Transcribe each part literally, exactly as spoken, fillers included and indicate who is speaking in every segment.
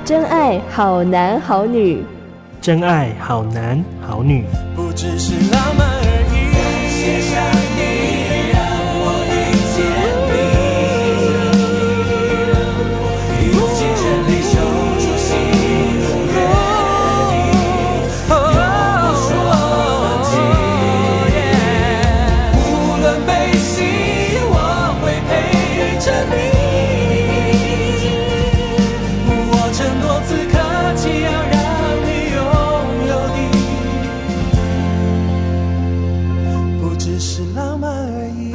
Speaker 1: 真爱好男好女，
Speaker 2: 真爱好男好女，
Speaker 3: 不只是浪漫而已。感谢上帝让我遇见你，用尽全力守住幸福约定，永不说放弃。无论悲喜，我会陪着你。我承诺此刻起要让你拥有的，不只是浪漫而已。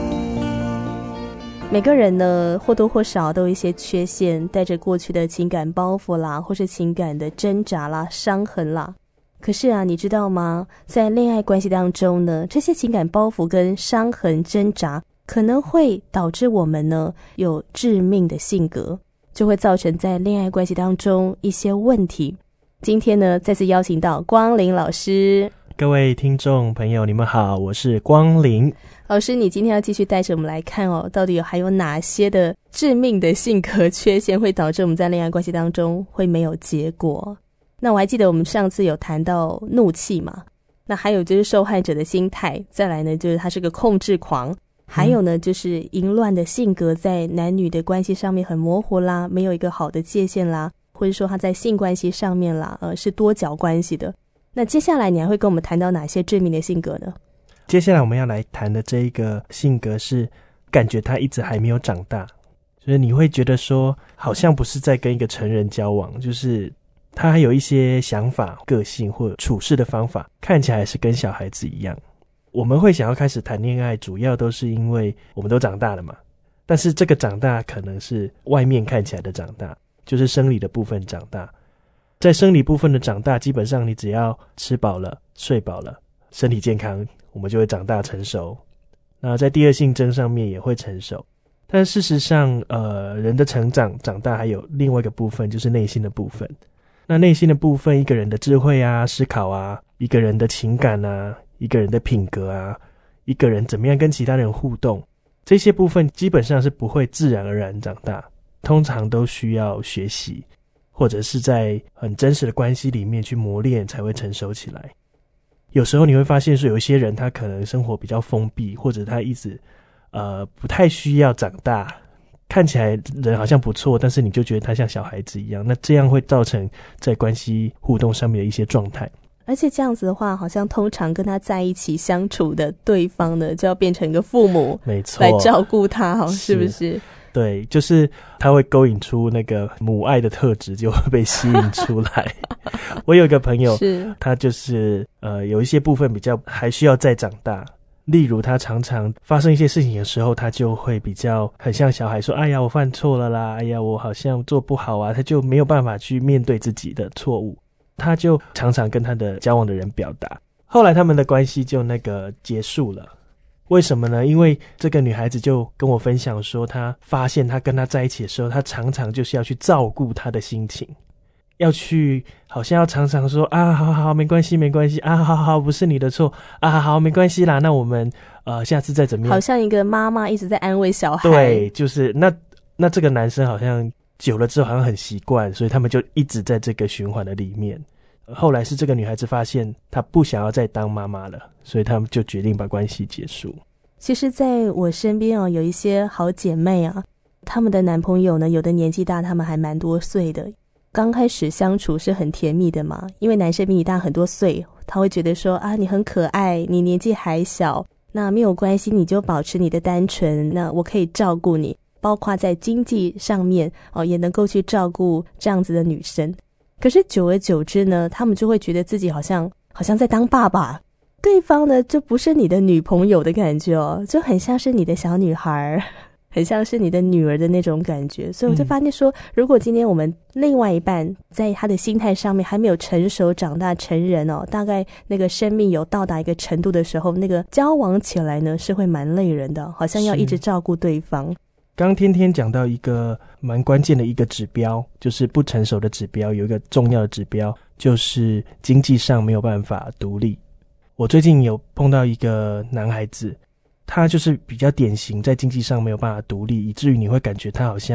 Speaker 1: 每个人呢或多或少都有一些缺陷，带着过去的情感包袱啦，或是情感的挣扎啦、伤痕啦。可是啊，你知道吗？在恋爱关系当中呢，这些情感包袱跟伤痕挣扎可能会导致我们呢有致命的性格，就会造成在恋爱关系当中一些问题。今天呢再次邀请到光临老师。
Speaker 2: 各位听众朋友你们好，我是光临
Speaker 1: 老师。你今天要继续带着我们来看哦，到底有还有哪些的致命的性格缺陷会导致我们在恋爱关系当中会没有结果。那我还记得我们上次有谈到怒气嘛，那还有就是受害者的心态，再来呢就是他是个控制狂，还有呢就是淫乱的性格，在男女的关系上面很模糊啦，没有一个好的界限啦，或者说他在性关系上面啦呃，是多角关系的。那接下来你还会跟我们谈到哪些致命的性格呢？
Speaker 2: 接下来我们要来谈的这一个性格是感觉他一直还没有长大，就是你会觉得说好像不是在跟一个成人交往，就是他还有一些想法、个性或处事的方法看起来还是跟小孩子一样。我们会想要开始谈恋爱，主要都是因为我们都长大了嘛，但是这个长大可能是外面看起来的长大，就是生理的部分长大。在生理部分的长大，基本上你只要吃饱了、睡饱了，身体健康，我们就会长大成熟。那在第二性征上面也会成熟。但事实上呃，人的成长长大还有另外一个部分，就是内心的部分。那内心的部分，一个人的智慧啊、思考啊，一个人的情感啊，一个人的品格啊，一个人怎么样跟其他人互动，这些部分基本上是不会自然而然长大，通常都需要学习，或者是在很真实的关系里面去磨练才会成熟起来。有时候你会发现说有一些人他可能生活比较封闭，或者他一直呃不太需要长大，看起来人好像不错，但是你就觉得他像小孩子一样，那这样会造成在关系互动上面的一些状态。
Speaker 1: 而且这样子的话，好像通常跟他在一起相处的对方呢，就要变成一个父母，
Speaker 2: 没错，
Speaker 1: 来照顾他，好，是不是？
Speaker 2: 对，就是他会勾引出那个母爱的特质，就会被吸引出来。我有一个朋友，是他就是呃有一些部分比较还需要再长大，例如他常常发生一些事情的时候，他就会比较很像小孩说，哎呀我犯错了啦，哎呀我好像做不好啊，他就没有办法去面对自己的错误，他就常常跟他的交往的人表达。后来他们的关系就那个结束了。为什么呢？因为这个女孩子就跟我分享说，她发现她跟他在一起的时候，她常常就是要去照顾他的心情，要去好像要常常说啊好好好没关系没关系啊好好好不是你的错啊好没关系啦，那我们呃下次再怎么样，
Speaker 1: 好像一个妈妈一直在安慰小孩。
Speaker 2: 对，就是那那这个男生好像久了之后好像很习惯，所以他们就一直在这个循环的里面。后来是这个女孩子发现她不想要再当妈妈了，所以他们就决定把关系结束。
Speaker 1: 其实在我身边哦，有一些好姐妹啊，她们的男朋友呢，有的年纪大，他们还蛮多岁的。刚开始相处是很甜蜜的嘛，因为男生比你大很多岁，他会觉得说啊，你很可爱，你年纪还小，那没有关系，你就保持你的单纯，那我可以照顾你，包括在经济上面哦，也能够去照顾这样子的女生。可是久而久之呢，他们就会觉得自己好像好像在当爸爸，对方呢就不是你的女朋友的感觉哦，就很像是你的小女孩，很像是你的女儿的那种感觉。所以我就发现说、嗯、如果今天我们另外一半在他的心态上面还没有成熟长大成人哦，大概那个生命有到达一个程度的时候，那个交往起来呢是会蛮累人的，好像要一直照顾对方。
Speaker 2: 刚天天讲到一个蛮关键的一个指标，就是不成熟的指标，有一个重要的指标就是经济上没有办法独立。我最近有碰到一个男孩子，他就是比较典型在经济上没有办法独立，以至于你会感觉他好像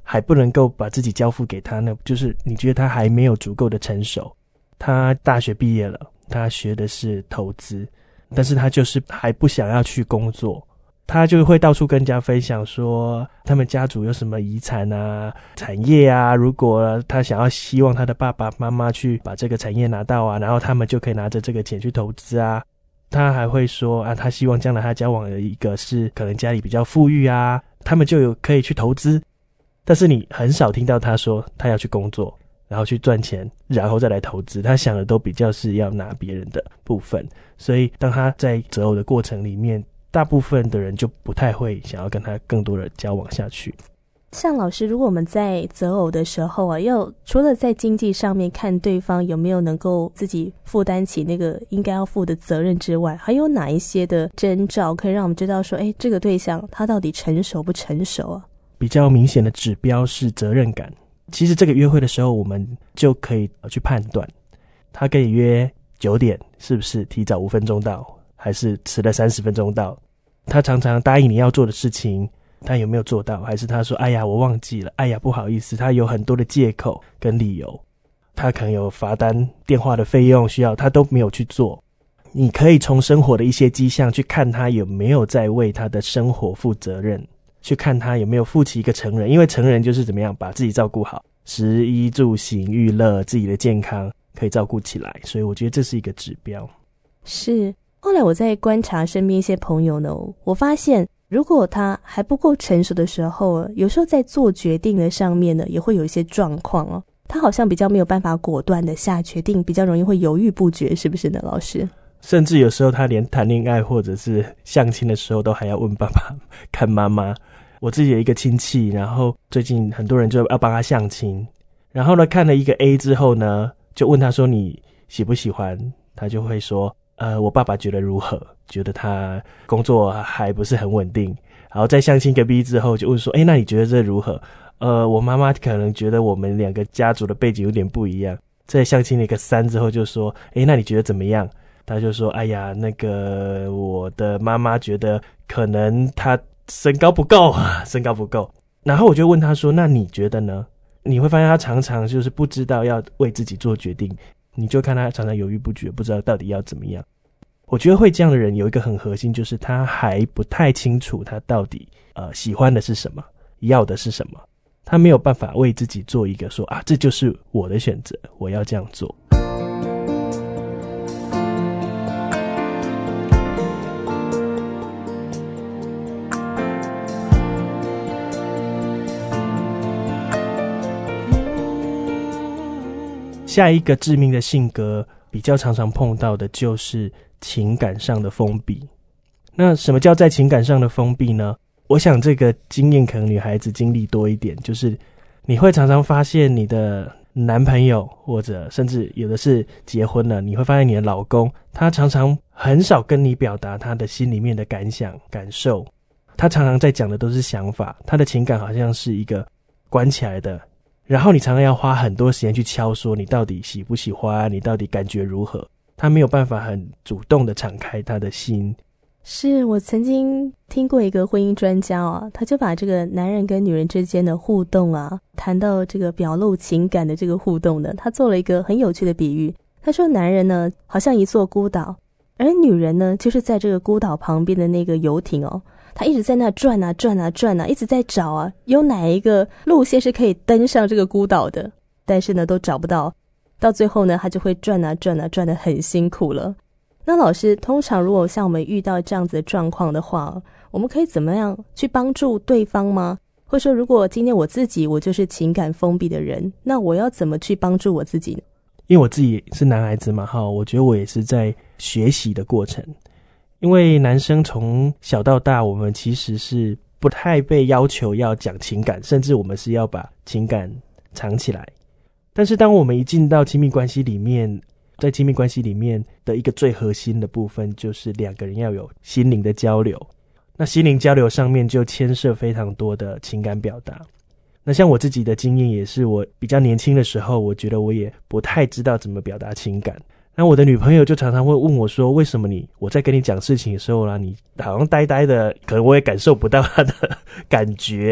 Speaker 2: 还不能够把自己交付给他呢？就是你觉得他还没有足够的成熟。他大学毕业了，他学的是投资，但是他就是还不想要去工作。他就会到处跟人家分享说他们家族有什么遗产啊产业啊，如果他想要希望他的爸爸妈妈去把这个产业拿到啊，然后他们就可以拿着这个钱去投资啊。他还会说啊，他希望将来他交往的一个是可能家里比较富裕啊，他们就有可以去投资。但是你很少听到他说他要去工作，然后去赚钱，然后再来投资。他想的都比较是要拿别人的部分，所以当他在择偶的过程里面，大部分的人就不太会想要跟他更多的交往下去。
Speaker 1: 像老师，如果我们在择偶的时候啊，要除了在经济上面看对方有没有能够自己负担起那个应该要负的责任之外，还有哪一些的征兆可以让我们知道说，哎，这个对象他到底成熟不成熟啊？
Speaker 2: 比较明显的指标是责任感。其实这个约会的时候，我们就可以去判断，他跟你约九点，是不是提早五分钟到，还是迟了三十分钟到？他常常答应你要做的事情，他有没有做到？还是他说哎呀我忘记了，哎呀不好意思，他有很多的借口跟理由，他可能有罚单电话的费用需要，他都没有去做。你可以从生活的一些迹象去看他有没有在为他的生活负责任，去看他有没有负起一个成人，因为成人就是怎么样把自己照顾好，食衣住行娱乐，自己的健康可以照顾起来，所以我觉得这是一个指标。
Speaker 1: 是，后来我在观察身边一些朋友呢，我发现如果他还不够成熟的时候，有时候在做决定的上面呢，也会有一些状况哦。他好像比较没有办法果断的下决定，比较容易会犹豫不决，是不是呢，老师？
Speaker 2: 甚至有时候他连谈恋爱或者是相亲的时候都还要问爸爸看妈妈。我自己有一个亲戚，然后最近很多人就要帮他相亲，然后呢看了一个 A 之后呢，就问他说你喜不喜欢，他就会说呃，我爸爸觉得如何，觉得他工作还不是很稳定。然后在相亲个 B 之后就问说诶，那你觉得这如何？呃，我妈妈可能觉得我们两个家族的背景有点不一样。在相亲了一个三之后就说诶，那你觉得怎么样？他就说哎呀那个我的妈妈觉得可能他身高不够身高不够。然后我就问他说那你觉得呢？你会发现他常常就是不知道要为自己做决定，你就看他常常犹豫不决，不知道到底要怎么样。我觉得会这样的人有一个很核心，就是他还不太清楚他到底呃喜欢的是什么，要的是什么，他没有办法为自己做一个说啊这就是我的选择，我要这样做。下一个致命的性格比较常常碰到的就是情感上的封闭。那什么叫在情感上的封闭呢？我想这个经验可能女孩子经历多一点，就是你会常常发现你的男朋友，或者甚至有的是结婚了，你会发现你的老公他常常很少跟你表达他的心里面的感想感受，他常常在讲的都是想法，他的情感好像是一个关起来的，然后你常常要花很多时间去敲说你到底喜不喜欢，你到底感觉如何，他没有办法很主动的敞开他的心。
Speaker 1: 是，我曾经听过一个婚姻专家啊，他就把这个男人跟女人之间的互动啊，谈到这个表露情感的这个互动呢，他做了一个很有趣的比喻。他说男人呢好像一座孤岛，而女人呢就是在这个孤岛旁边的那个游艇哦，他一直在那转啊转啊转啊，一直在找啊，有哪一个路线是可以登上这个孤岛的，但是呢都找不到，到最后呢他就会转啊转啊转得很辛苦了。那老师，通常如果像我们遇到这样子的状况的话，我们可以怎么样去帮助对方吗？或者说如果今天我自己我就是情感封闭的人，那我要怎么去帮助我自己呢？
Speaker 2: 因为我自己是男孩子嘛，我觉得我也是在学习的过程。因为男生从小到大，我们其实是不太被要求要讲情感，甚至我们是要把情感藏起来。但是当我们一进到亲密关系里面，在亲密关系里面的一个最核心的部分，就是两个人要有心灵的交流。那心灵交流上面就牵涉非常多的情感表达。那像我自己的经验也是，我比较年轻的时候，我觉得我也不太知道怎么表达情感。那我的女朋友就常常会问我说，为什么你我在跟你讲事情的时候啦，你好像呆呆的，可能我也感受不到她的感觉。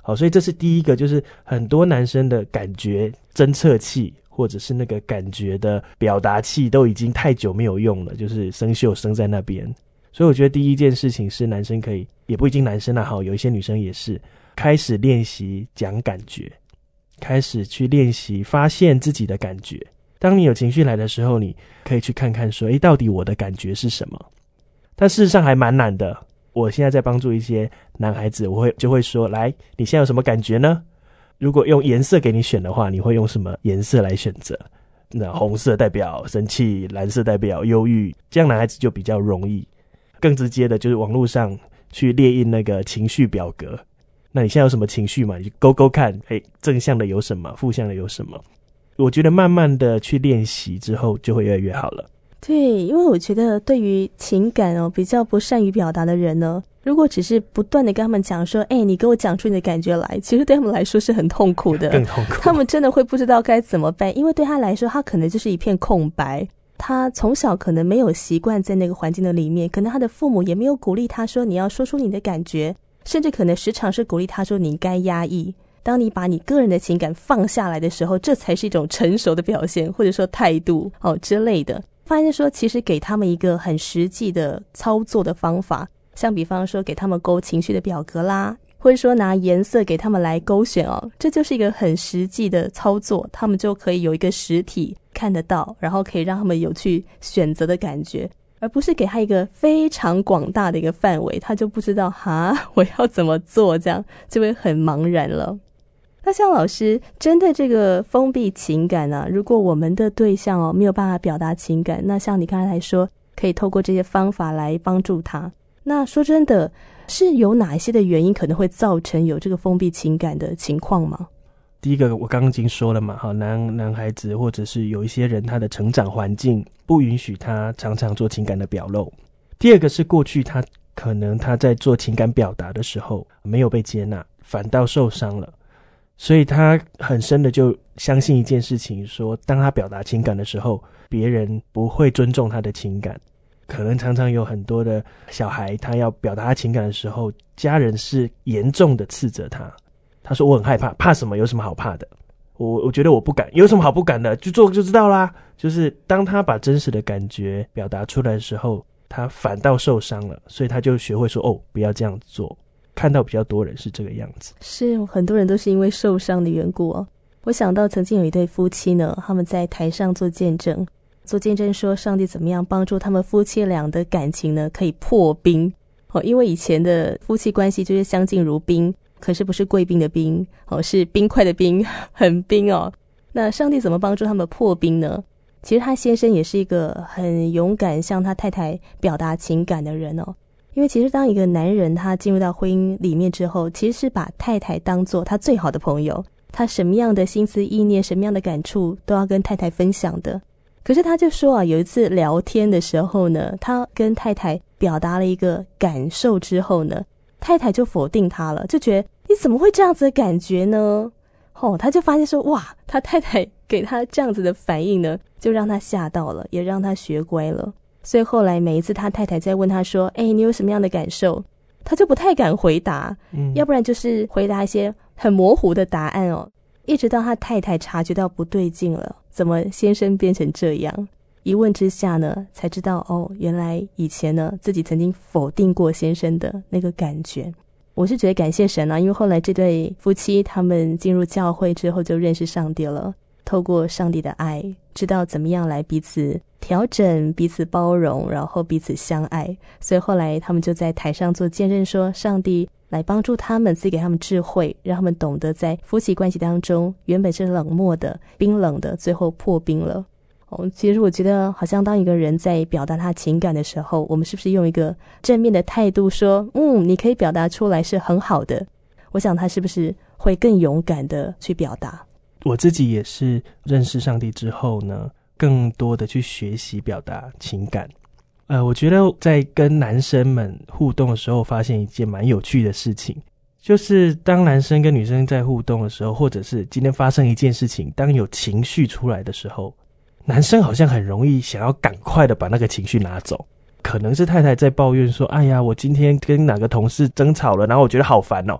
Speaker 2: 好，所以这是第一个，就是很多男生的感觉侦测器或者是那个感觉的表达器都已经太久没有用了，就是生锈生在那边。所以我觉得第一件事情是男生可以，也不一定男生啊，好，有一些女生也是开始练习讲感觉，开始去练习发现自己的感觉。当你有情绪来的时候，你可以去看看说，诶，到底我的感觉是什么？但事实上还蛮难的。我现在在帮助一些男孩子，我会就会说，来，你现在有什么感觉呢？如果用颜色给你选的话，你会用什么颜色来选择？那红色代表生气，蓝色代表忧郁，这样男孩子就比较容易。更直接的就是网络上去列印那个情绪表格，那你现在有什么情绪嘛？你就勾勾看，诶，正向的有什么，负向的有什么？我觉得慢慢的去练习之后，就会越来越好了。
Speaker 1: 对，因为我觉得对于情感哦比较不善于表达的人呢，如果只是不断的跟他们讲说，哎，你给我讲出你的感觉来，其实对他们来说是很痛苦的，
Speaker 2: 更痛苦。
Speaker 1: 他们真的会不知道该怎么办，因为对他来说，他可能就是一片空白。他从小可能没有习惯在那个环境的里面，可能他的父母也没有鼓励他说你要说出你的感觉，甚至可能时常是鼓励他说你该压抑。当你把你个人的情感放下来的时候，这才是一种成熟的表现，或者说态度哦之类的。发现说其实给他们一个很实际的操作的方法，像比方说给他们勾情绪的表格啦，或者说拿颜色给他们来勾选哦，这就是一个很实际的操作，他们就可以有一个实体看得到，然后可以让他们有去选择的感觉，而不是给他一个非常广大的一个范围，他就不知道哈我要怎么做，这样就会很茫然了。那像老师针对这个封闭情感啊，如果我们的对象哦没有办法表达情感，那像你刚才说可以透过这些方法来帮助他，那说真的是有哪一些的原因可能会造成有这个封闭情感的情况吗？
Speaker 2: 第一个我刚刚已经说了嘛，好，男男孩子或者是有一些人他的成长环境不允许他常常做情感的表露。第二个是过去他可能他在做情感表达的时候没有被接纳，反倒受伤了，所以他很深的就相信一件事情，说当他表达情感的时候，别人不会尊重他的情感。可能常常有很多的小孩，他要表达他情感的时候，家人是严重的斥责他。他说我很害怕，怕什么？有什么好怕的？我我觉得我不敢，有什么好不敢的？去做就知道啦。就是当他把真实的感觉表达出来的时候，他反倒受伤了，所以他就学会说哦，不要这样做。看到比较多人是这个样子，
Speaker 1: 是很多人都是因为受伤的缘故哦。我想到曾经有一对夫妻呢，他们在台上做见证，做见证说上帝怎么样帮助他们夫妻俩的感情呢可以破冰哦，因为以前的夫妻关系就是相敬如宾，可是不是贵宾的宾哦，是冰块的冰，很冰哦。那上帝怎么帮助他们破冰呢？其实他先生也是一个很勇敢向他太太表达情感的人哦。因为其实当一个男人他进入到婚姻里面之后，其实是把太太当作他最好的朋友，他什么样的心思意念，什么样的感触都要跟太太分享的。可是他就说啊，有一次聊天的时候呢，他跟太太表达了一个感受之后呢，太太就否定他了，就觉得你怎么会这样子的感觉呢？哦，他就发现说哇，他太太给他这样子的反应呢，就让他吓到了，也让他学乖了。所以后来每一次他太太在问他说，哎，你有什么样的感受，他就不太敢回答、嗯、要不然就是回答一些很模糊的答案哦。一直到他太太察觉到不对劲了，怎么先生变成这样，一问之下呢，才知道哦，原来以前呢自己曾经否定过先生的那个感觉。我是觉得感谢神啊，因为后来这对夫妻他们进入教会之后就认识上帝了，透过上帝的爱，知道怎么样来彼此调整，彼此包容，然后彼此相爱。所以后来他们就在台上做见证说，上帝来帮助他们，赐给他们智慧，让他们懂得在夫妻关系当中原本是冷漠的、冰冷的，最后破冰了。哦，其实我觉得好像当一个人在表达他情感的时候，我们是不是用一个正面的态度说，嗯，你可以表达出来是很好的，我想他是不是会更勇敢的去表达。
Speaker 2: 我自己也是认识上帝之后呢，更多的去学习表达情感。呃，我觉得在跟男生们互动的时候，发现一件蛮有趣的事情，就是当男生跟女生在互动的时候，或者是今天发生一件事情，当有情绪出来的时候，男生好像很容易想要赶快的把那个情绪拿走。可能是太太在抱怨说，哎呀，我今天跟哪个同事争吵了，然后我觉得好烦哦。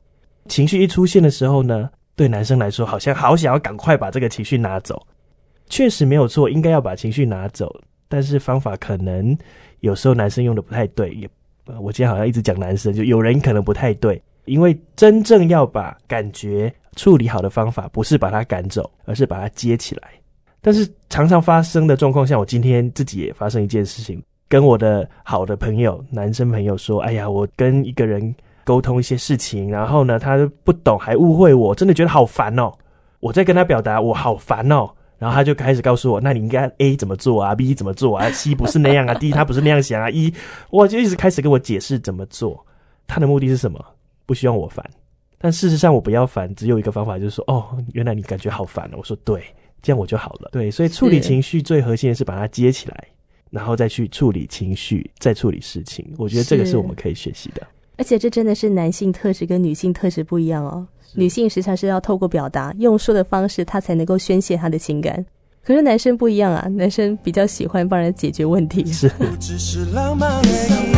Speaker 2: 情绪一出现的时候呢，对男生来说好像好想要赶快把这个情绪拿走。确实没有错，应该要把情绪拿走，但是方法可能有时候男生用的不太对，也我今天好像一直讲男生，就有人可能不太对，因为真正要把感觉处理好的方法不是把它赶走，而是把它接起来。但是常常发生的状况，像我今天自己也发生一件事情，跟我的好的朋友男生朋友说，哎呀，我跟一个人沟通一些事情，然后呢他不懂还误会我，真的觉得好烦哦。我在跟他表达我好烦哦，然后他就开始告诉我，那你应该 A 怎么做啊， B 怎么做啊， C 不是那样啊， D 他不是那样想啊， E 我就一直开始跟我解释怎么做。他的目的是什么？不希望我烦。但事实上我不要烦，只有一个方法，就是说，哦，原来你感觉好烦哦。我说对，这样我就好了。对，所以处理情绪最核心的是把它接起来，然后再去处理情绪，再处理事情。我觉得这个是我们可以学习的。
Speaker 1: 而且这真的是男性特质跟女性特质不一样哦。女性实际上是要透过表达，用说的方式，她才能够宣泄她的情感。可是男生不一样啊，男生比较喜欢帮人解决问题。
Speaker 2: 是，
Speaker 3: 不只是浪漫而已。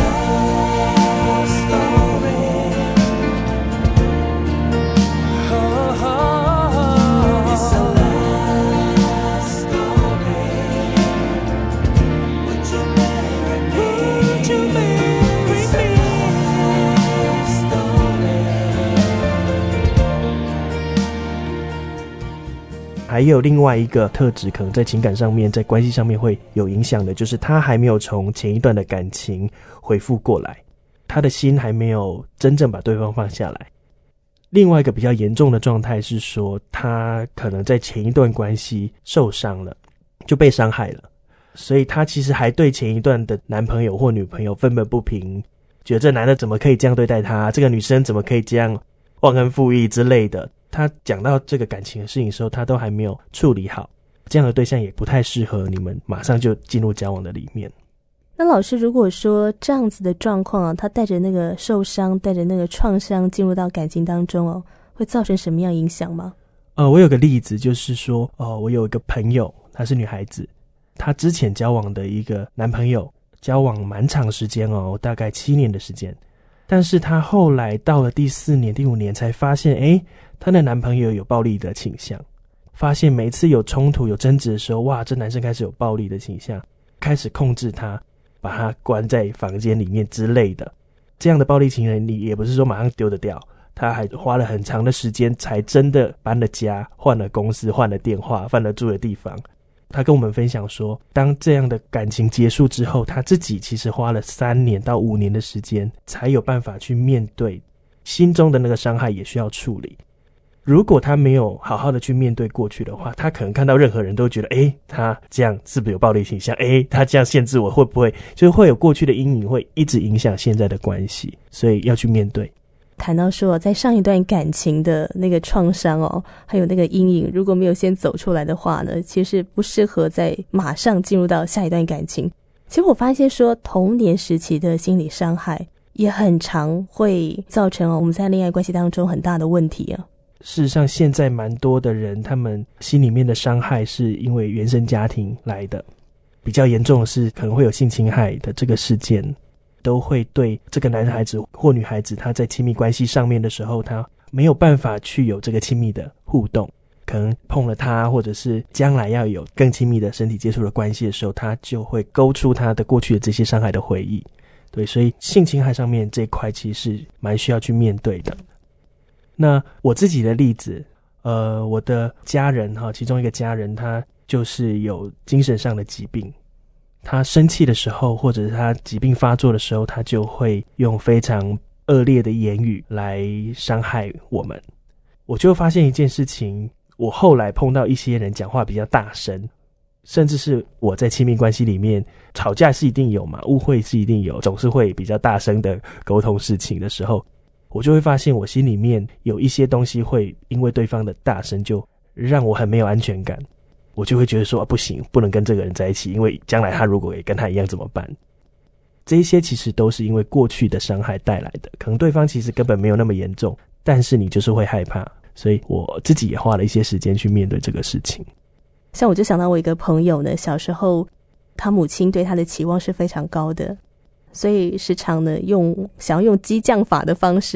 Speaker 2: 还有另外一个特质，可能在情感上面，在关系上面会有影响的，就是他还没有从前一段的感情恢复过来，他的心还没有真正把对方放下来。另外一个比较严重的状态是说，他可能在前一段关系受伤了，就被伤害了，所以他其实还对前一段的男朋友或女朋友愤愤不平，觉得这男的怎么可以这样对待他，这个女生怎么可以这样忘恩负义之类的。他讲到这个感情的事情的时候，他都还没有处理好，这样的对象也不太适合你们马上就进入交往的里面。
Speaker 1: 那老师，如果说这样子的状况啊，他带着那个受伤，带着那个创伤进入到感情当中哦，会造成什么样影响吗？
Speaker 2: 呃，我有个例子，就是说，呃，我有一个朋友，她是女孩子，她之前交往的一个男朋友，交往蛮长时间哦，大概七年的时间，但是她后来到了第四年、第五年才发现，诶，她的男朋友有暴力的倾向，发现每次有冲突、有争执的时候，哇，这男生开始有暴力的倾向，开始控制她，把她关在房间里面之类的。这样的暴力情人，你也不是说马上丢得掉，他还花了很长的时间才真的搬了家，换了公司，换了电话，换了住的地方。他跟我们分享说，当这样的感情结束之后，他自己其实花了三年到五年的时间，才有办法去面对心中的那个伤害，也需要处理。如果他没有好好的去面对过去的话，他可能看到任何人都觉得，诶，他这样是不是有暴力倾向？诶，他这样限制我，会不会就是会有过去的阴影，会一直影响现在的关系？所以要去面对。
Speaker 1: 谈到说，在上一段感情的那个创伤哦，还有那个阴影，如果没有先走出来的话呢，其实不适合在马上进入到下一段感情。其实我发现说，童年时期的心理伤害也很常会造成哦我们在恋爱关系当中很大的问题啊。
Speaker 2: 事实上，现在蛮多的人，他们心里面的伤害是因为原生家庭来的，比较严重的是可能会有性侵害的这个事件，都会对这个男孩子或女孩子，他在亲密关系上面的时候，他没有办法去有这个亲密的互动，可能碰了他，或者是将来要有更亲密的身体接触的关系的时候，他就会勾出他的过去的这些伤害的回忆。对，所以性侵害上面这一块其实是蛮需要去面对的。那我自己的例子，呃，我的家人哈，其中一个家人他就是有精神上的疾病，他生气的时候，或者是他疾病发作的时候，他就会用非常恶劣的言语来伤害我们。我就发现一件事情，我后来碰到一些人讲话比较大声，甚至是我在亲密关系里面吵架是一定有嘛，误会是一定有，总是会比较大声的沟通事情的时候，我就会发现我心里面有一些东西会因为对方的大声就让我很没有安全感，我就会觉得说、啊、不行，不能跟这个人在一起，因为将来他如果也跟他一样怎么办？这一些其实都是因为过去的伤害带来的，可能对方其实根本没有那么严重，但是你就是会害怕，所以我自己也花了一些时间去面对这个事情。
Speaker 1: 像我就想到我一个朋友呢，小时候他母亲对他的期望是非常高的，所以时常呢用想要用激将法的方式哦，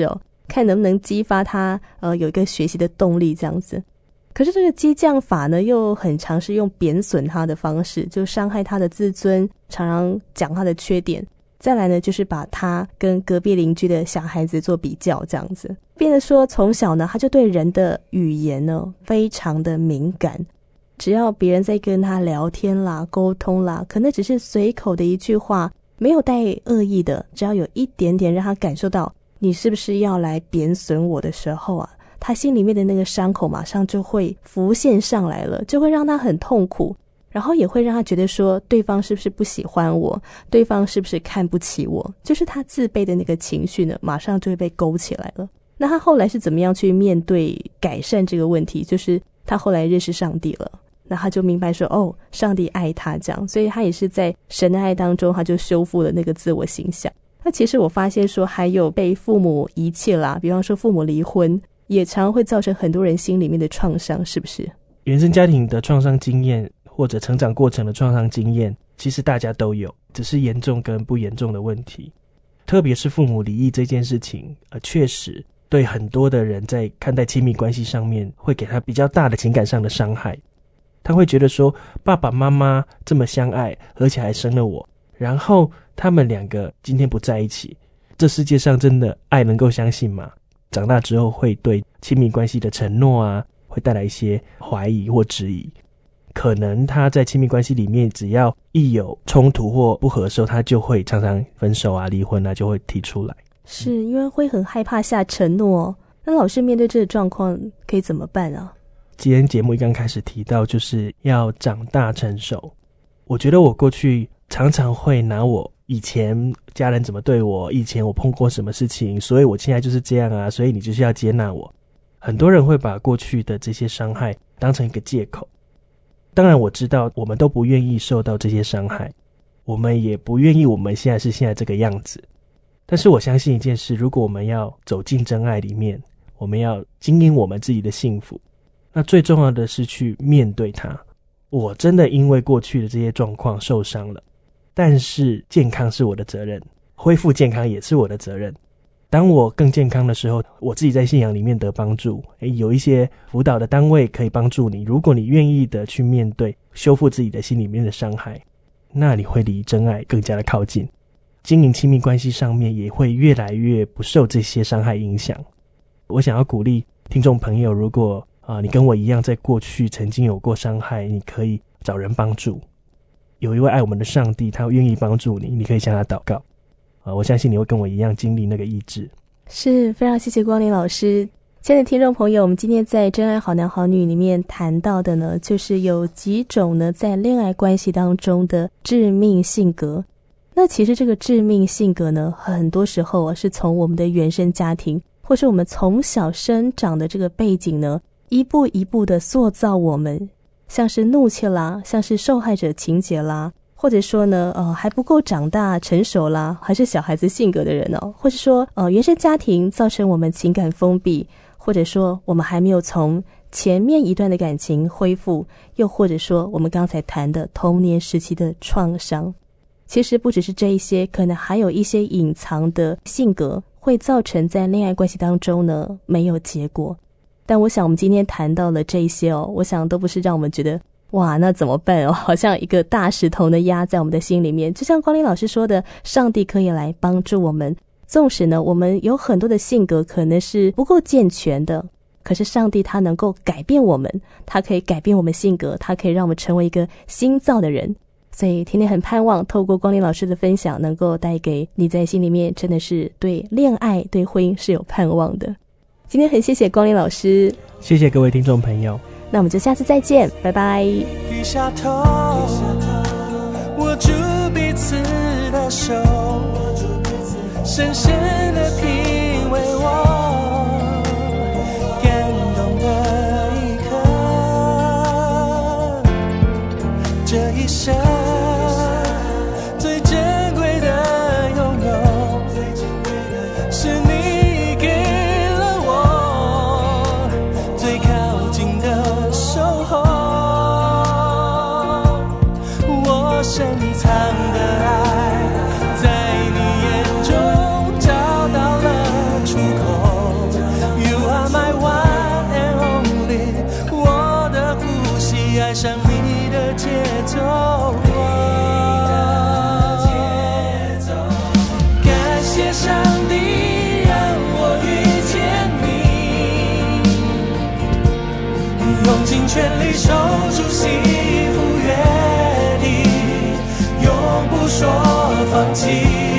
Speaker 1: 看能不能激发他呃有一个学习的动力这样子。可是这个激将法呢，又很常是用贬损他的方式，就伤害他的自尊，常常讲他的缺点。再来呢，就是把他跟隔壁邻居的小孩子做比较，这样子变得说从小呢，他就对人的语言呢非常的敏感。只要别人在跟他聊天啦、沟通啦，可能只是随口的一句话，没有带恶意的，只要有一点点让他感受到你是不是要来贬损我的时候啊，他心里面的那个伤口马上就会浮现上来了，就会让他很痛苦，然后也会让他觉得说对方是不是不喜欢我，对方是不是看不起我，就是他自卑的那个情绪呢，马上就会被勾起来了。那他后来是怎么样去面对改善这个问题？就是他后来认识上帝了，那他就明白说哦，上帝爱他这样，所以他也是在神的爱当中，他就修复了那个自我形象。那其实我发现说还有被父母遗弃啦，比方说父母离婚，也常会造成很多人心里面的创伤，是不是？
Speaker 2: 原生家庭的创伤经验或者成长过程的创伤经验，其实大家都有，只是严重跟不严重的问题。特别是父母离异这件事情，呃，确实对很多的人在看待亲密关系上面会给他比较大的情感上的伤害。他会觉得说爸爸妈妈这么相爱，而且还生了我，然后他们两个今天不在一起，这世界上真的爱能够相信吗？长大之后会对亲密关系的承诺啊，会带来一些怀疑或质疑。可能他在亲密关系里面，只要一有冲突或不合的时候，他就会常常分手啊、离婚啊，就会提出来。
Speaker 1: 是因为会很害怕下承诺。那老师面对这个状况可以怎么办啊？
Speaker 2: 今天节目一刚开始提到就是要长大成熟，我觉得我过去常常会拿我以前家人怎么对我，以前我碰过什么事情，所以我现在就是这样啊，所以你就是要接纳我。很多人会把过去的这些伤害当成一个借口。当然我知道我们都不愿意受到这些伤害，我们也不愿意我们现在是现在这个样子。但是我相信一件事，如果我们要走进真爱里面，我们要经营我们自己的幸福，那最重要的是去面对它。我真的因为过去的这些状况受伤了，但是健康是我的责任，恢复健康也是我的责任。当我更健康的时候，我自己在信仰里面得帮助，诶，有一些辅导的单位可以帮助你，如果你愿意的去面对修复自己的心里面的伤害，那你会离真爱更加的靠近，经营亲密关系上面也会越来越不受这些伤害影响。我想要鼓励听众朋友，如果啊、呃，你跟我一样在过去曾经有过伤害，你可以找人帮助。有一位爱我们的上帝，他愿意帮助你，你可以向他祷告。啊、呃，我相信你会跟我一样经历那个医治。
Speaker 1: 是，非常谢谢光临老师。亲爱的听众朋友，我们今天在真爱好男好女里面谈到的呢，就是有几种呢在恋爱关系当中的致命性格。那其实这个致命性格呢，很多时候啊是从我们的原生家庭，或是我们从小生长的这个背景呢，一步一步的塑造我们，像是怒气啦，像是受害者情节啦，或者说呢呃还不够长大成熟啦，还是小孩子性格的人哦，或是说呃原生家庭造成我们情感封闭，或者说我们还没有从前面一段的感情恢复，又或者说我们刚才谈的童年时期的创伤。其实不只是这一些，可能还有一些隐藏的性格会造成在恋爱关系当中呢没有结果。但我想我们今天谈到了这一些哦，我想都不是让我们觉得哇那怎么办哦，好像一个大石头呢压在我们的心里面。就像光临老师说的，上帝可以来帮助我们，纵使呢我们有很多的性格可能是不够健全的，可是上帝他能够改变我们，他可以改变我们性格，他可以让我们成为一个新造的人。所以天天很盼望透过光临老师的分享，能够带给你在心里面真的是对恋爱对婚姻是有盼望的。今天很谢谢光临老师，
Speaker 2: 谢谢各位听众朋友，
Speaker 1: 那我们就下次再见，拜拜。
Speaker 3: 低下头，握住彼此的手，深深的品味我感动的一刻，这一生最珍贵的拥有，是你给了我最靠近的守候，我深藏的爱在你眼中找到了里守住幸福约定，永不说放弃。